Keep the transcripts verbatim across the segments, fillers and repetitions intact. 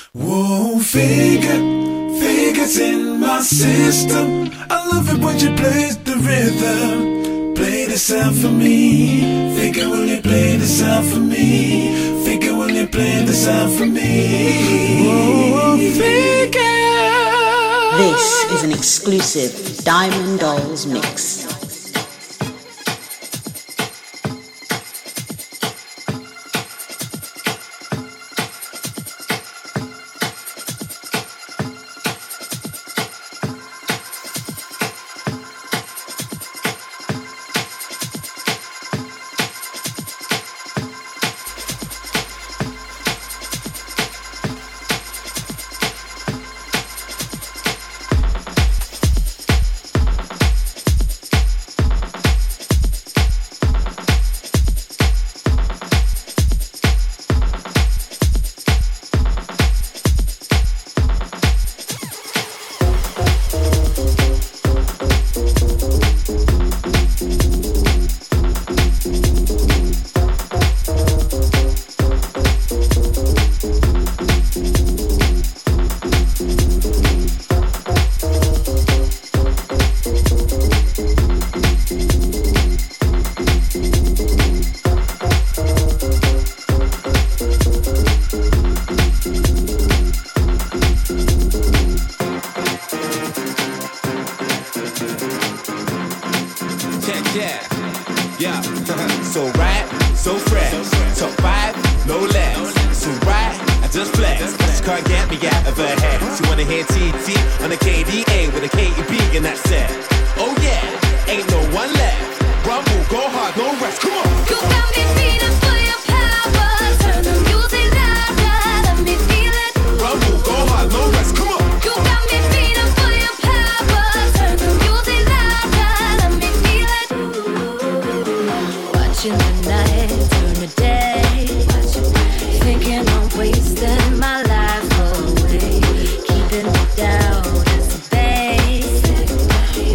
Whoa, figure, figure's in my system. I love it when you play the rhythm. Play this out for me. Figure, will you play this out for me? Figure, will you play this out for me? Whoa, figure. This is an exclusive Diamond Dolls mix.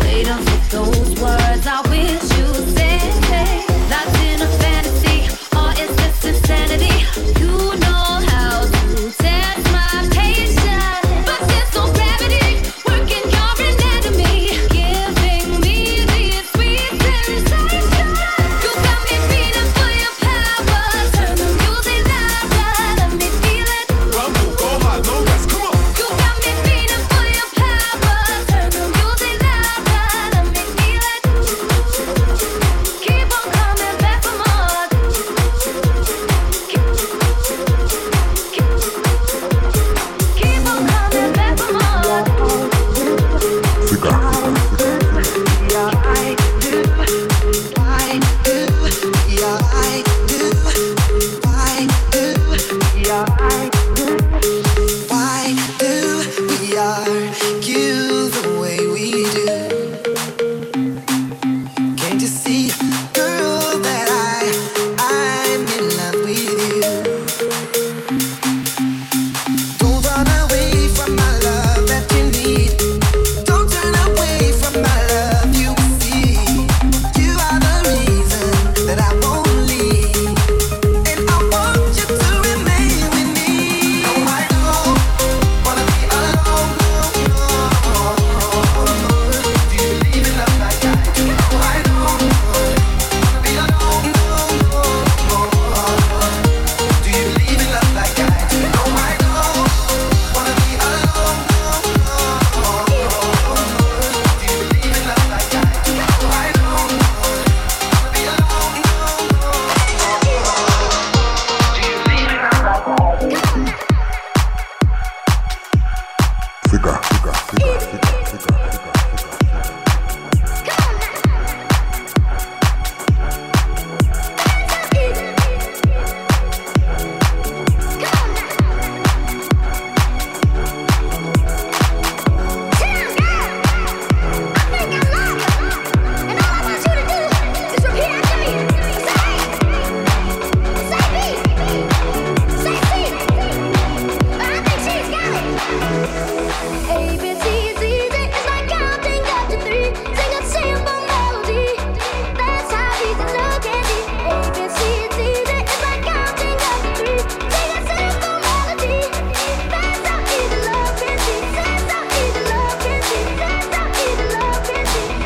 Those words I wish you said, that's in a fantasy. All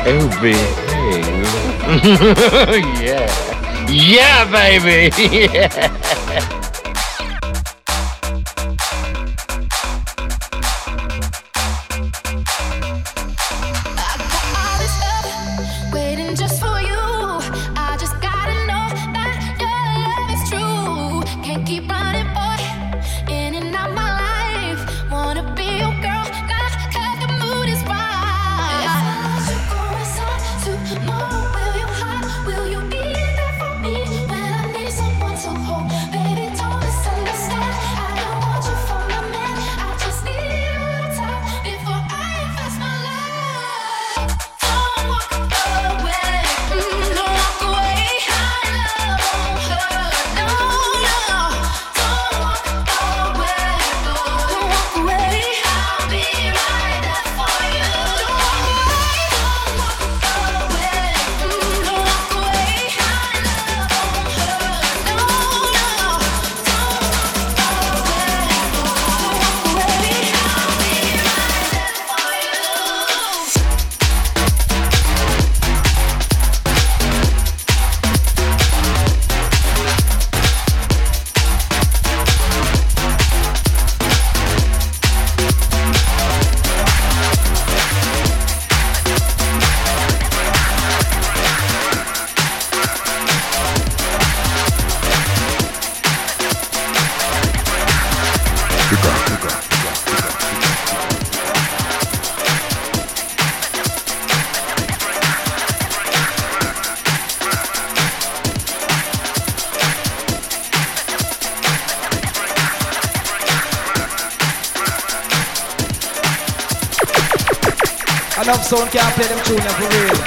Oh, baby. Yeah. Yeah, baby. Yeah. Enough sound can't play them tune for real.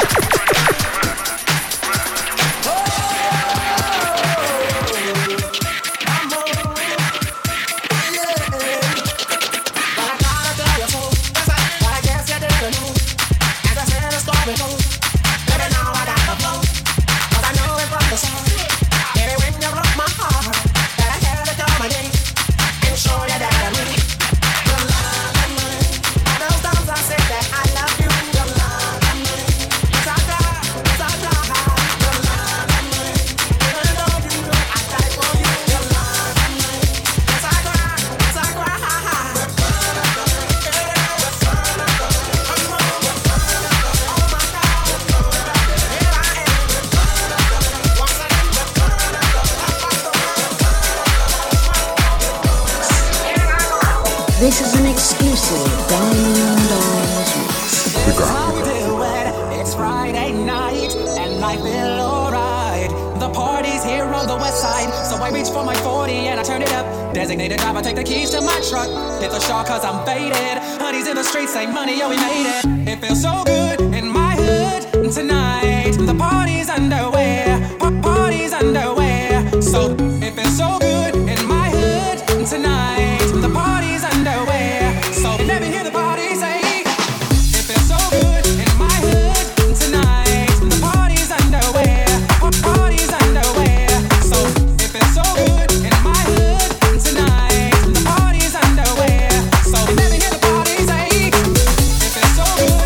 This is an exclusive Diamond Dolls mix. We got, we got. It's Friday night and I feel alright. The party's here on the west side, so I reach for my forty and I turn it up. Designated driver, take the keys to my truck. Hit the shop cause I'm faded. Honey's in the streets, say money, yo, we made it. It feels so good in my hood tonight. The party's underway, pa- party's underway. So it feels so good in my hood tonight. The party's underway. So let me hear the party say. It feels so good in my hood tonight. The party's underway, pa- party's underway. So it feels so good in my hood tonight. The party's underway. So let me hear the party say. It feels so good.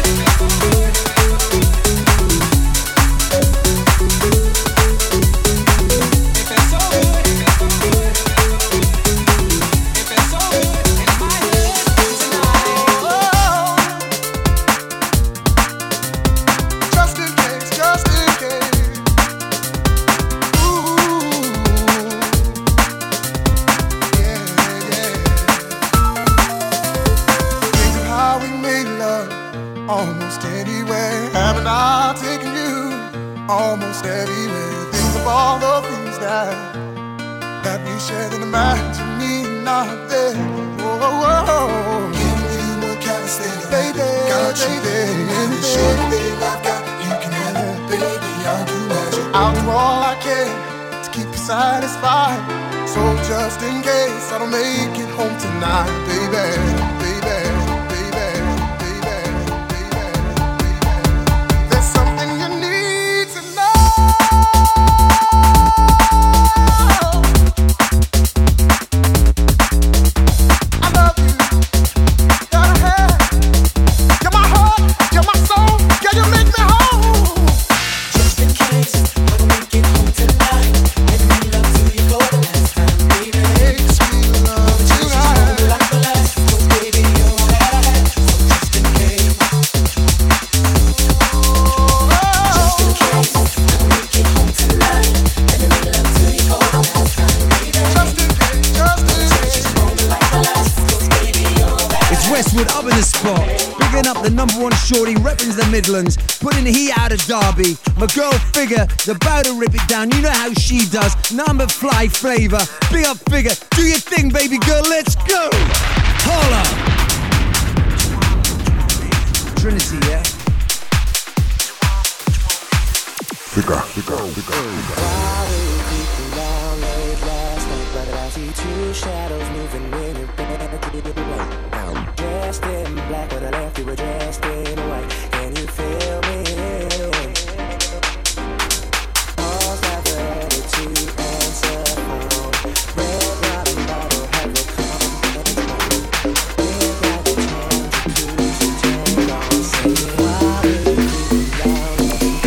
Almost anywhere, haven't I taken you? Almost everywhere. Think of all the things that that we shared in the mind to me, not there. Oh, oh, oh. Giving you more calisthenics, baby, got you there. Any short thing I've got, you can have it, baby. I'll do magic. I'll do all I can to keep you satisfied. So just in case I don't make it home tonight, baby. You're my heart, you're my soul, yeah, you make me whole. Westwood up in the spot. Picking up the number one shorty, repping the Midlands. Putting the heat out of Derby. My girl Figure, about to rip it down. You know how she does. Number fly flavor. Big up Figure. Do your thing, baby girl. Let's go. Holla. Trinity, yeah? Figure, figure, figure. Two shadows moving in your bed. Dressed in black, but I left you were dressed in white. Can you feel me? Pause like ready to answer phone. Red bottom bottle, have a confidence. Feel like a change to choose to take on. Say why we keep down.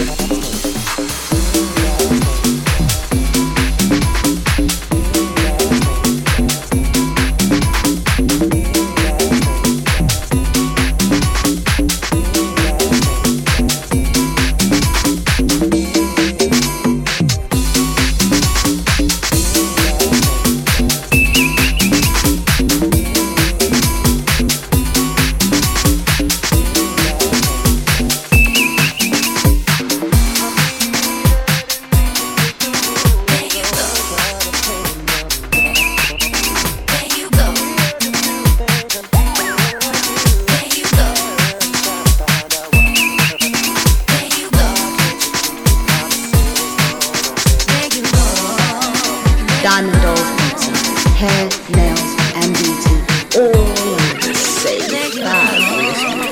Diamond Dolls Pizza, hair, nails, and beauty, all in the same bag.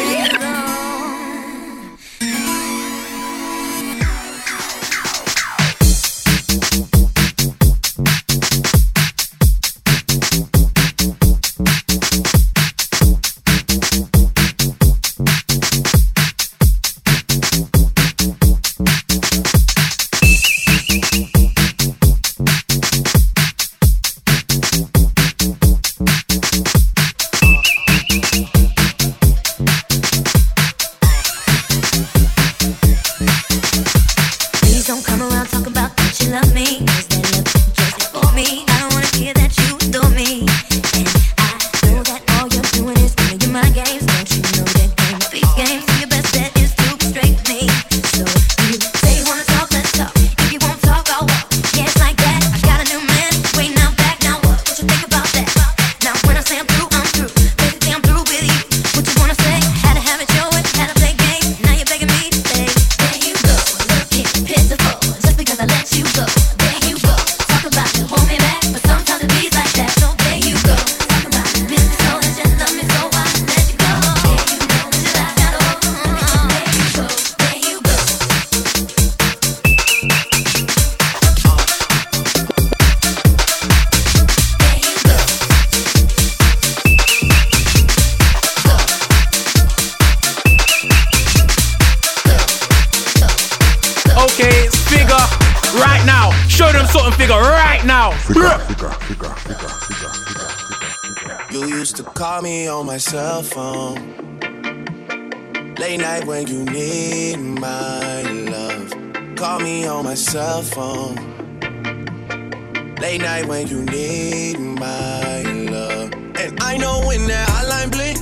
Call me on my cell phone. Late night when you need my love. Call me on my cell phone. Late night when you need my love. And I know when that hotline blink,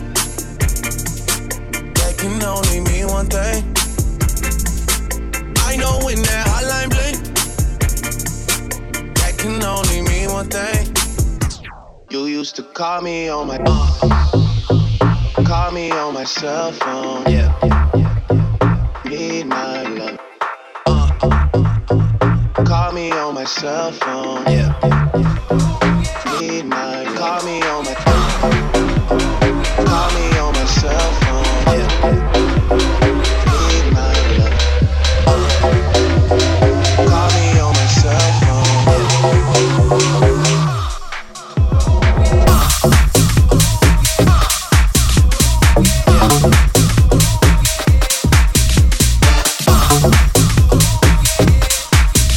that can only mean one thing. I know when that hotline blink, that can only mean one thing. You used to call me on my uh, call me on my cell phone. Yeah, yeah, yeah, yeah. Need my love. Uh, uh, uh, call me on my cell phone. Yeah, yeah, yeah. Need my love. Call me on my uh, call me on my cell phone. Yeah, yeah. Need my love. Uh, call me on my cell phone. Yeah.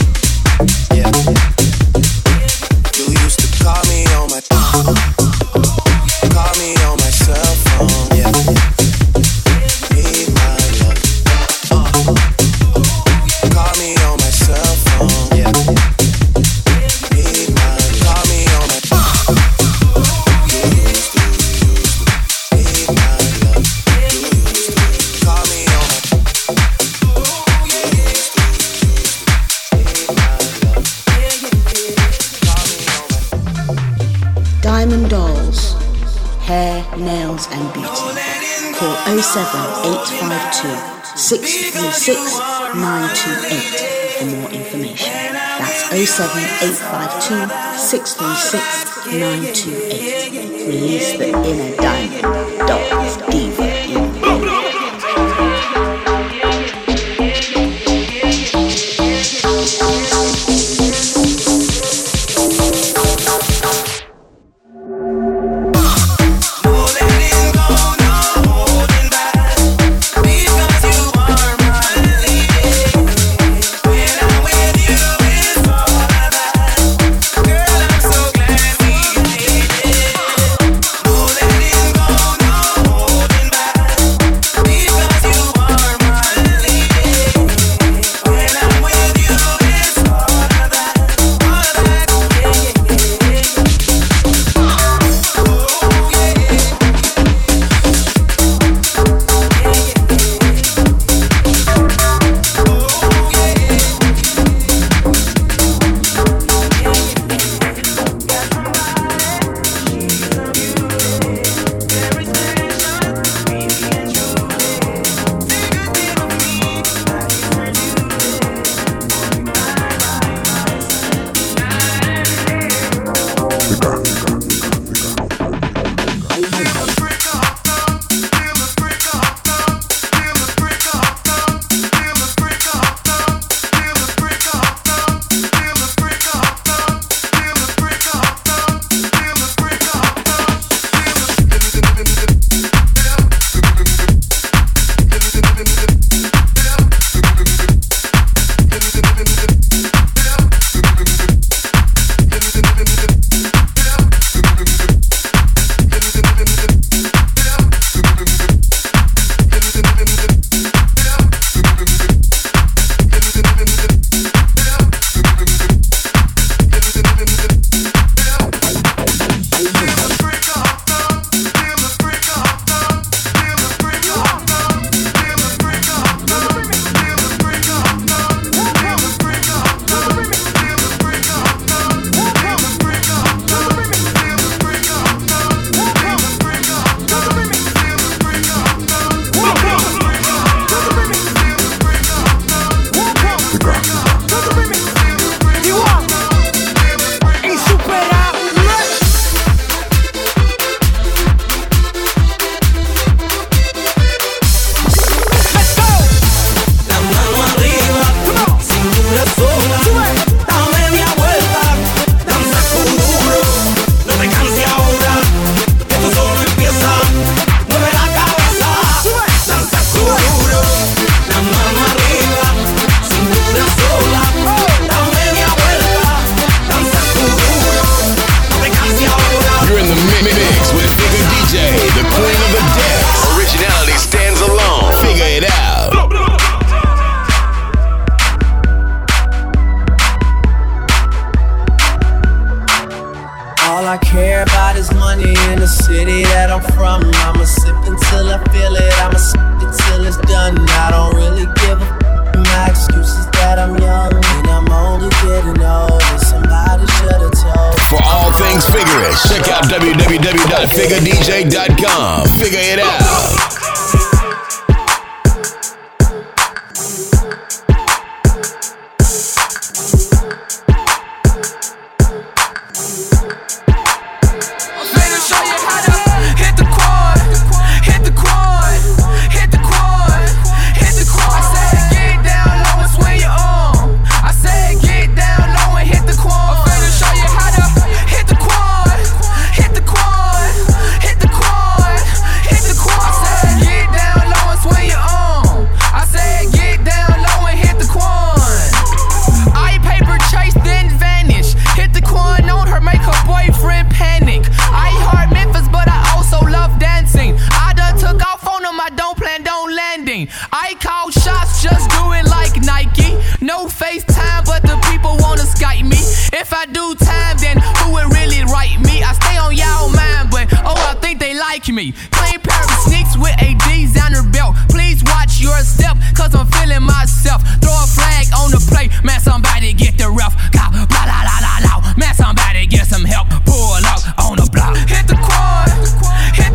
You used to call me on my hair, nails and beauty. Call oh seven eight five two, six three six, nine two eight for more information. That's oh seven eight five two, six three six, nine two eight. Release the inner diamond, dog, diva in you. w w w dot figure d j dot com. Figure it out. Me. Plain pair of sneaks with a designer belt. Please watch your step, cause I'm feeling myself. Throw a flag on the plate, man, somebody get the ref. Blah, blah, blah, blah, blah, blah. Man, somebody get some help. Pull up on the block. Hit the quad, hit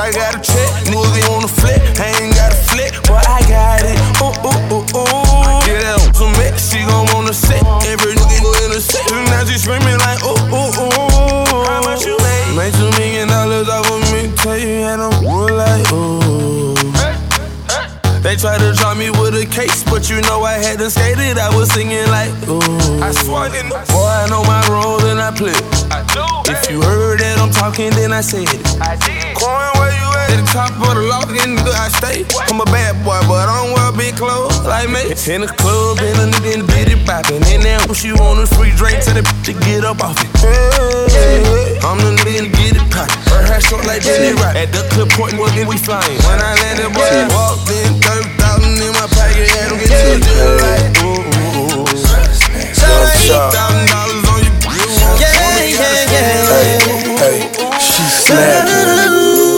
I got a check, nigga on the flip. I ain't got a flip, but I got it. Ooh, ooh, ooh, ooh. Get out some mix, she gon' wanna sit. Every nigga go in the set. Now she screaming like, ooh, ooh, ooh. How much you made? Made two million dollars off of me. Tell you, and I'm real like, ooh. They tried to drop me with a case, but you know I had to skate it. I was singing like, ooh. I swung in the boy, I know my role and I play. I do. If you heard that I'm talking, then I said it. I did. Coin, where you at? At the top of the loft, in the I stay. What? I'm a bad boy, but I don't wear big clothes like me. In the club, and a nigga in the bitty poppin'. And then when she want a free drink, tell the bitch to get up off it. Hey, I'm the nigga to get it poppin'. Her hair short like Jenny Rock. At the clip point, we flyin'. When I landed, boy, I walked in. thirty thousand in my pocket, had them get to the deal like, ooh, ooh, ooh. eight thousand dollars on your bill. Yeah, yeah, yeah. Hey, hey, she snapping.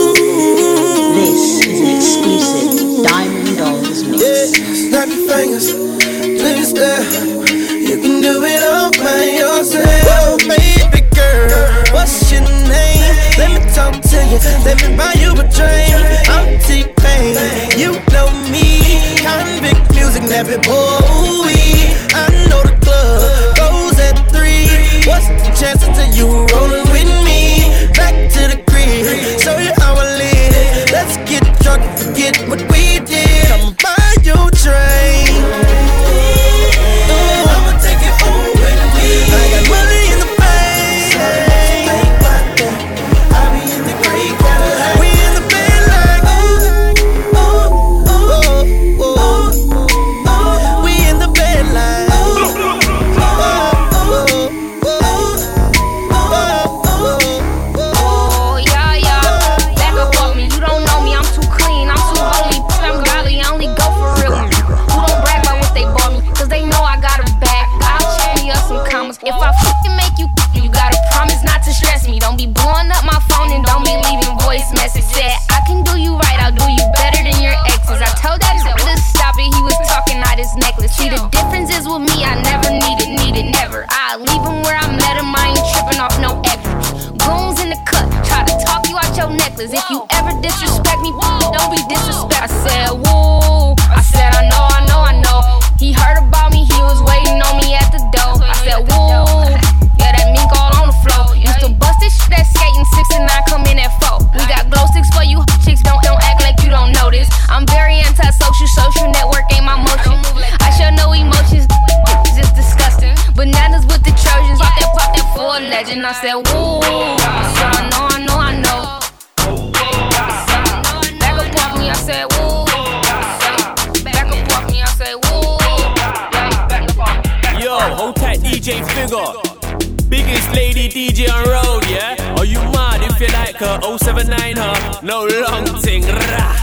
This is an exclusive Diamond Dolls mix. Yeah, snap your fingers, please there. You can do it all by yourself. Baby girl, what's your name? Let me talk to you, let me buy you a drink. I'm T-Pain, you know me. Convict music, nappy boy. I know the club goes at three. What's the chances of you rolling with me? Back to the crib, show you how I live. Let's get drunk and forget what we did. Come buy your drink. Ooh, I'ma take it home with me. I got money in the bank. I be in the great Cadillac. We in the bed like ooh, ooh, ooh, ooh, ooh. We in the bed like ooh, ooh, ooh, ooh, ooh. Oh yeah, yeah. Back up off me. You don't know me. I'm too clean. I'm too holy. I'm godly. I only go for real. Who don't brag about what they bought me? Cause they know I got a bag. I'll check me up some commas. If I fucking make you, you gotta promise not to stress me. Don't be blowing up my phone and don't be leaving voice message. Said I can do you right. I'll do you better than your exes. I told that nigga to stop it. He was talking out his necklace. See, the difference is with me, I never needed, needed, never. I leave him where I met him. I ain't tripping off no extras. Goons in the cut, try to talk you out your necklace. If you ever disrespect me, don't be disrespect. I said, woo. I said, I know, I know, I know. He heard about me, he was waiting on me at the door. I said, woo. Yeah, that mink all on the floor. Used to bust this shit at skating, six and nine come in at four. We got glow sticks for you chicks, don't, don't act like you don't know this. I'm very anti-social, social network ain't my motion. I show no emotions, just disgusting. Bananas with the Trojans, pop that, pop that for a legend. I said, woo. So I know, I know, I know. Back up off me, I said, woo. Back up off me, I said, woo. Yo, hold tight, D J Figure. Biggest lady D J on road, yeah? Are you mad if you like her? oh seven nine her, no long thing, rah.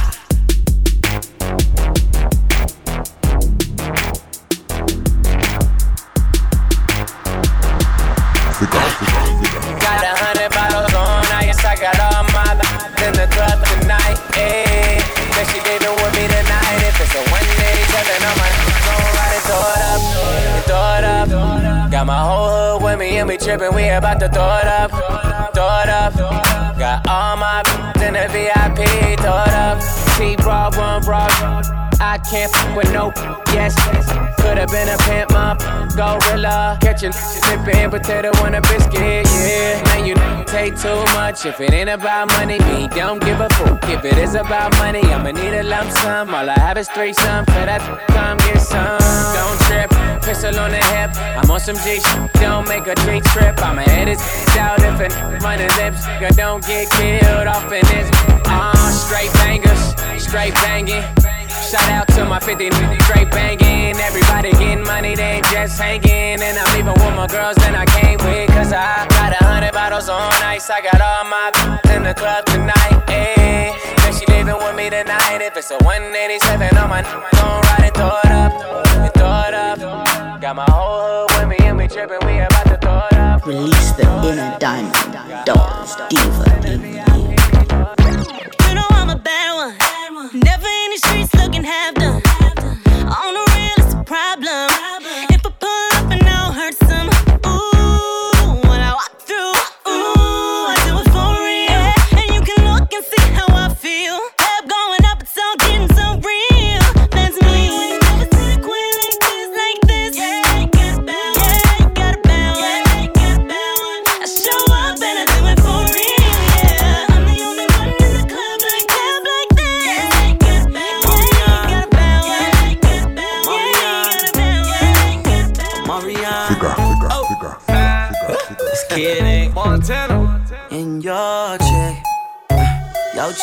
Got a hundred bottles on ice, I got all my life in the club tonight, ayy. Said she leaving with me tonight. If it's a one eighty-seven on my phone, ride it, throw it up, throw it up. Got my whole hood with me and we trippin', we about to throw it up, throw it up. Got all my in the V I P, throw it up. T-Broad, one broad, I can't f with no yes. Could've been a pimp, up, gorilla. Catchin', sippin' potato on a biscuit, yeah. Man, you take too much. If it ain't about money, me don't give a fuck. If it is about money, I'ma need a lump sum. All I have is three some, for that come get some. Don't trip, pistol on the hip. I'm on some G shit, don't make a G trip. I'ma head his out if it run his lips. Girl, don't get killed off in this. Uh, straight bangers, straight banging. Shout out to my fifty straight banging. Everybody getting money, they ain't just hanging. And I'm leaving with my girls that I came with. Cause I got a hundred bottles on ice. I got all my in the club tonight, ayy. Then she leaving with me tonight. If it's a one eighty-seven on my don't ride it, throw it up, and throw it up. Got my whole hood with me and we trippin', we about to throw it up. Release the inner diamond, Dolls Diva in you. You know I'm a bad one. Never in the streets looking half done. On the real, it's a problem. If I pull up and I'll hurt some. Ooh, when I walk through. Ooh, I do it for real. And you can look and see how I feel.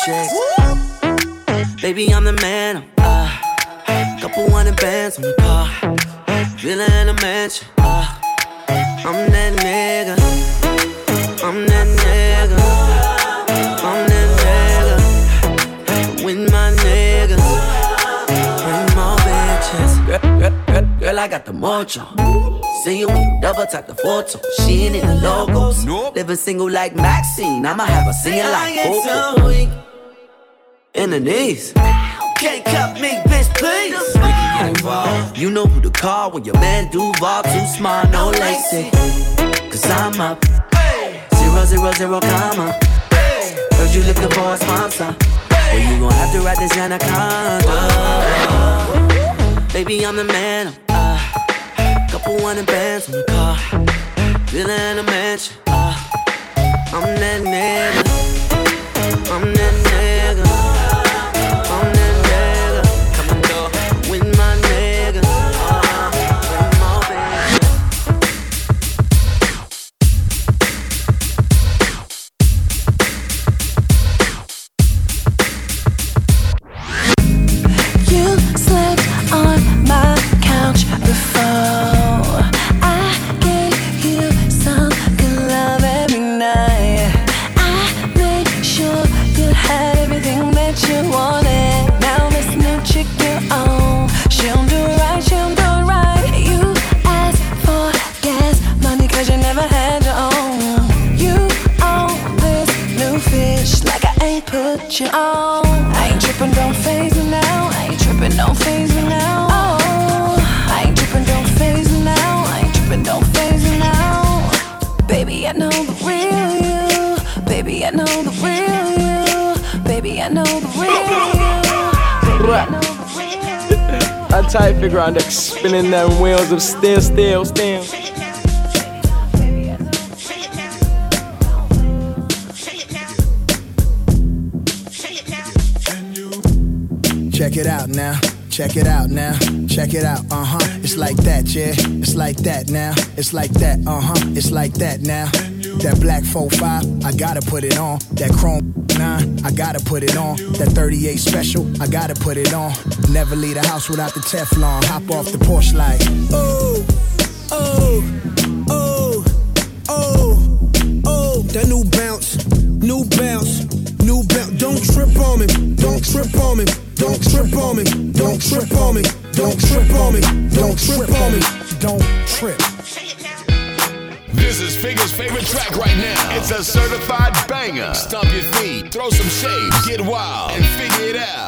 checks. Baby, I'm the man. Uh, couple hundred bands on the car. Villa in a mansion. Uh, I'm that nigga. I'm that nigga. I'm that nigga. With my niggas. Bring more bitches. Girl, girl, girl, girl, I got the mojo. See you when you double tap the photo. She ain't in the logos. Nope. Living single like Maxine. I'ma have her singing like Coco. In the knees. Can't cut me, bitch, please. You know who to call when your man Duval too smart, no lacy. Cause I'm up. Zero, zero, zero, comma. Heard you looking for a sponsor. Well, you gon' have to ride this anaconda. Baby, I'm the man. Uh, couple hundred bands on the car. Villa in a mansion. Uh, I'm that nigga. I'm that nigga. I'm that nigga. Come and go with my nigga. Uh, bring more You slept on my couch before. I gave you some good love every night. I made sure you had everything that you wanted. Now this new chick you're on, she don't do right, she don't do right. You asked for gas money cause you never had your own. You own this new fish like I ain't put you on. I ain't trippin', don't faze me now. I ain't trippin', don't faze me now. Oh, I ain't trippin', don't faze me now. I ain't trippin', don't faze me now. Baby, I know the real you. Baby, I know the real you. Baby, I know the real you. Baby, I know the real you. I tight figure on deck, spinning them wheels of steel, steel, steel. Check it out now, check it out now, check it out, uh-huh. It's like that, yeah, it's like that now, it's like that, uh-huh, it's like that now. That black four five, I gotta put it on. That chrome nine, I gotta put it on. That thirty-eight special, I gotta put it on. Never leave the house without the Teflon. Hop off the porch like, oh, oh, oh, oh, oh. That new bounce, new bounce, new bounce. Don't trip on me, don't trip on me. Don't trip on me, don't trip on me, don't trip on me, don't trip on me, don't trip. This is Figure's favorite track right now. It's a certified banger. Stomp your feet, throw some shades, get wild, and figure it out.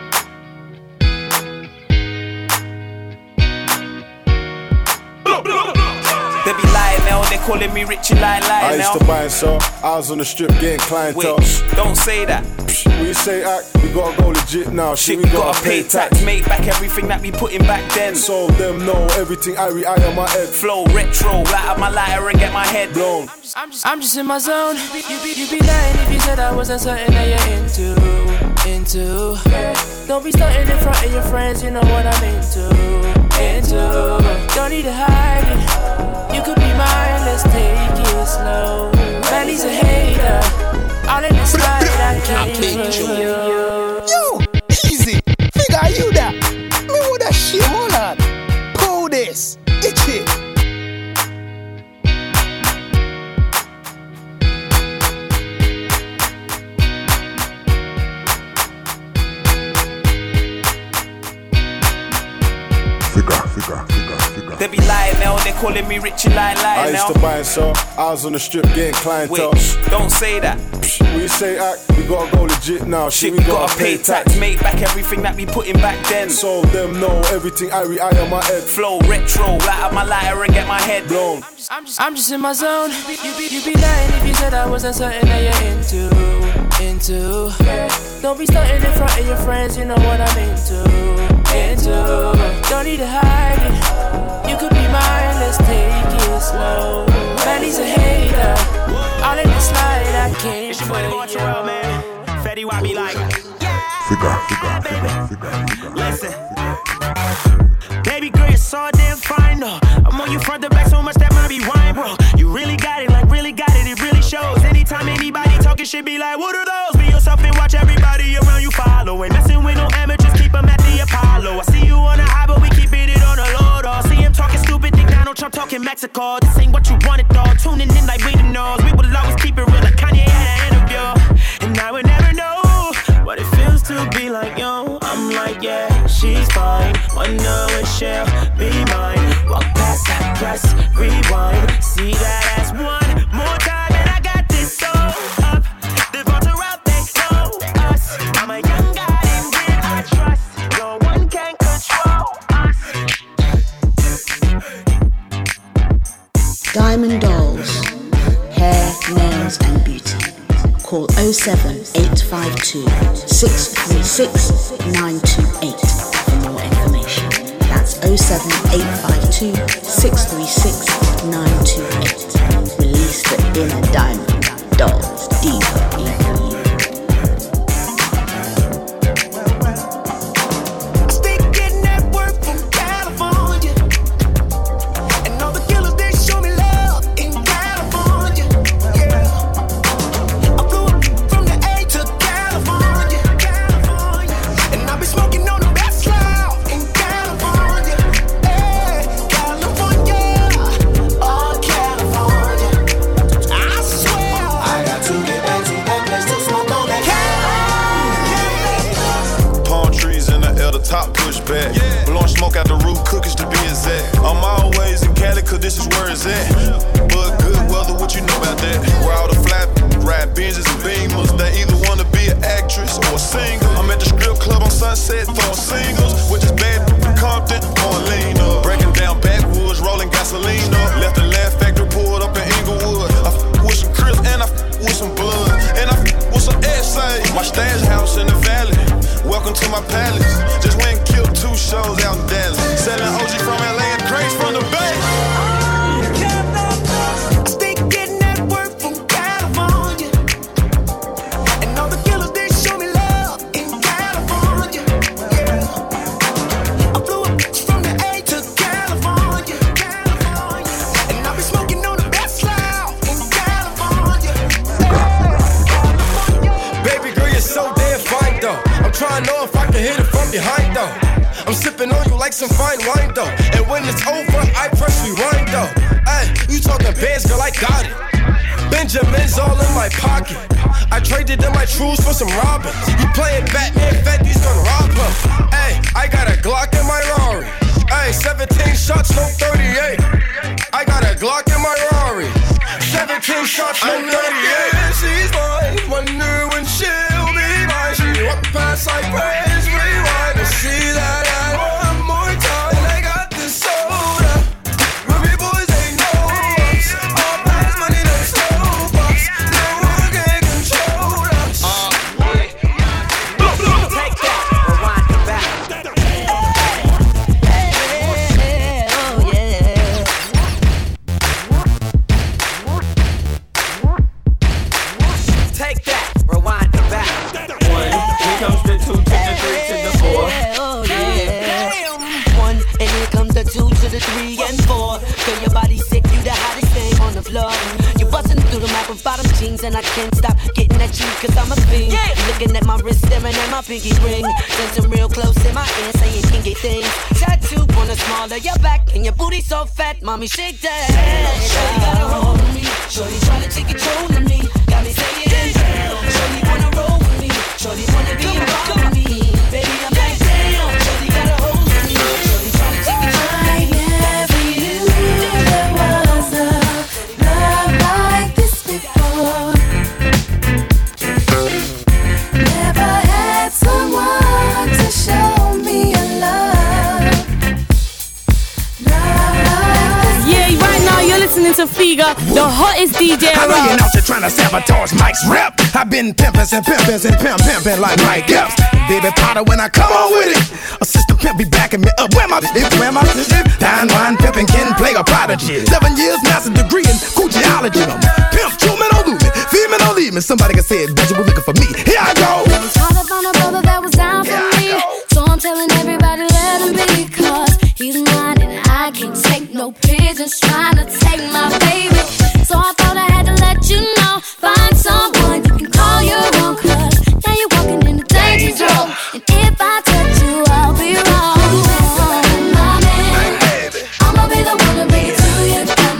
They be lying now, they calling me Richie Lie Lie now. I used to buy and sell, I was on the strip getting clientele. Wait, don't say that. When you say act, we gotta go legit now. Shit, we we gotta, gotta pay tax. tax. Make back everything that we put in back then. So them know everything I re I on my head. Flow retro, light up my lighter and get my head blown. I'm just, I'm just, I'm just in my zone. You be, you be, you be lying if you said I wasn't something that you're into, into. Don't be starting in front of your friends, you know what I'm into, into. Don't need to hide it. You could be mine, let's take it slow. Manny's a hater. All in the slide, I can't for you. Yo, easy. Figure you that. Me with that shit, hold on. Pull this. Itch it. Figure, figure, figure, figure. They be lying now, they calling me Richie Lie Lie I now. used to buy and sell, I was on the strip getting clientele. Wait, don't say that. When you say act, we gotta go legit now. Shit, we gotta pay tax. Make back everything that we put in back then. So them know everything I re I on my head. Flow retro, light up my lighter and get my head blown. I'm just, I'm just, I'm just in my zone. You be, you be, you be lying if you said I wasn't something that you're into, into. Don't be starting in front of your friends, you know what I'm into, into. Don't need to hide it. You could be mine, let's take it slow. Manny's a hater. All in the slide, I can't. It's your boy, the March World, man. Fetty Wap be like, figure, figure, figure, figure, figure. Listen, baby girl, you're so damn fine, though. I'm on you front to back so much that might be wine, bro. You really got it, like really got it, it really shows. Anytime anybody talking shit, be like, what are those? Be yourself and watch everybody. Mexico. This ain't what you wanted though. Tuning in like we the knows. We will always keep it real like Kanye had an interview. And I would never know what it feels to be like yo. I'm like yeah, she's fine. Wonder when she'll be mine. Walk past that, press rewind. See that ass one more time and I got this so up. The vaults are out, they know us. I'm a young guy and when I trust, no one can control us. Diamond Dolls, hair, nails and beauty. Call oh seven eight five two, six three six, nine two eight for more information. That's oh seven eight five two, six three six, nine two eight. Release the inner Diamond Dolls diva in you. Top push back, yeah. Blowing smoke out the roof, cookies to be exact. I'm always in Cali, cause this is where it's at. But good weather, what you know about that? Where all the flat ride Benzes and Beamers. They either wanna be an actress or a singer. I'm at the strip club on Sunset throwing singles, which is bad from Compton, going lean up. Breaking down backwoods, rolling gasoline up. Left the Laugh Factory pulled up in Inglewood. I f with some Crips and I f with some blood. And I f with some essays. My stash house in the valley. Welcome to my palace. Just went and killed two shows out in Dallas. Selling O G from L A and crates from the Bay. I stay getting that work from California. And all the killers, they show me love in California. Yeah. I flew up from the A to California. California. And I'll be smoking on the best loud in California. California. Baby girl, you're so damn fine though. I'm trying to know if I can hit it from behind though. I'm sipping on you like some fine wine though. And when it's over, I press rewind though. Ay, you talking bands, girl, I got it. Benjamin's all in my pocket. I traded in my trues for some Robins. You playing Batman, Fetty's gonna rob her. Ay, I got a Glock in my Rari. Ay, seventeen shots, no thirty-eight. I got a Glock in my Rari. seventeen shots, no thirty-eight. And she's mine, wonder when she'll be mine. She walk past like praise, rewind and see that I one more time. And I got this soda. Ruby boys, they know us. All past money, they stole us. No one can control us. Uh, wait. Take that, rewind it back. Yeah, oh yeah. Take that, rewind it back. One, here comes the two to the three to the four. Oh yeah. One, and here comes the two to the three and four. Feel your body sick, you the hottest thing on the floor. You bustin' through the map with bottom jeans, and I can't stop getting at you, cause I'm a fiend. Yeah. Looking at my wrist, staring at my pinky ring. Dancing real close in my ear, saying kinky things. Tattoo on the small of your back, and your booty so fat, mommy shake that. Shorty got a hold on me, shorty tryna take control of me. Got me saying, shorty wanna roll with me, shorty wanna be involved with me. Baby, I'm like, damn, shorty got a hold on me, shorty tryna take control of me. I never knew there was a love like this before. Never had someone to show me a love. Yeah, right now you're listening to Figa, the hottest D J I know around. you're out here trying to sabotage Mike's rep. I've been pimpin' and pimpin' and pimp pimpin' like Mike Epps. Baby Potter when I come on with it. Assistant pimp be backing me up. Where my if where my sister? Don Juan pimpin' can play a prodigy. Seven years master degree in Gucciology. Pimp, true man, don't lose me. Female, don't leave me. Somebody can say it, bet you were looking for me. Here I go. It's hard to find a brother that was down for me. So I'm telling everybody let him be. Cause he's mine and I can't take no pigeons trying to take my baby. So I thought I had to let you know. Find someone you can call your own. Cause now you're walking in the danger zone. And if I touch you, I'll be wrong. My man, I'ma be the one to bring it to you.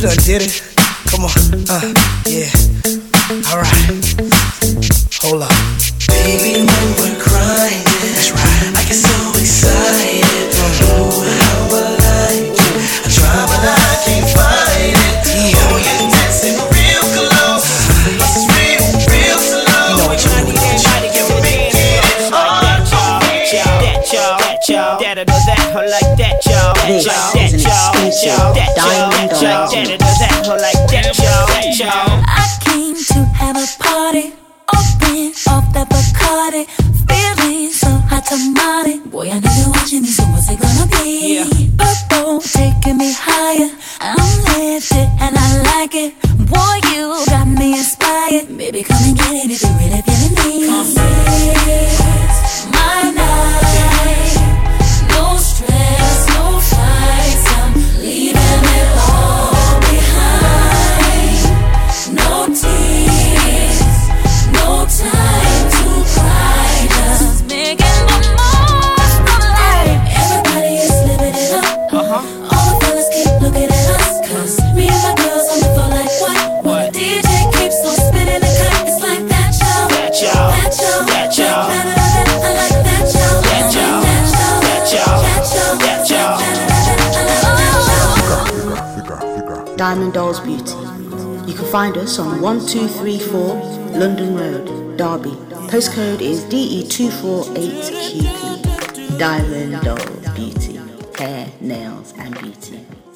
done did it. Come on, uh, yeah. Alright, hold up. Baby, when we're crying, that's right, I get so excited. Oh, how I like you. I try, but I can't find it. Yeah. Oh, you're dancing real close. It's real, real slow. You know what you do, try to get me it. Oh, that y'all, that y'all, that or that, or like that y'all, This that is an exclusive Diamond Dollars that or that, or like that y'all, that y'all. I came to have a party, open off the Bacardi, feeling so hot tamale. Boy, I know you're watching me, so what's it gonna be? Yeah. Purple taking me higher, I'm lifted and I like it. Boy, you got me inspired. Baby, come and get it if you really feeling me. It's my night, no stress, no fights. I'm leaving it all behind. No tears, no time to cry. Just making the most of life. Everybody is living it up. Uh-huh. All the fellas keep looking at us, 'cause me and my girls on the floor like what? What? D J keeps on spinning the cut. It's like that y'all, that y'all, that y'all, that y'all. I like that y'all, that y'all, that y'all, that y'all, that y'all. Diamond Dolls Beauty. You can find us on one two three four London Road, Derby. Postcode is D E two four eight Q P. Diamond Dolls Beauty. Hair, nails and beauty.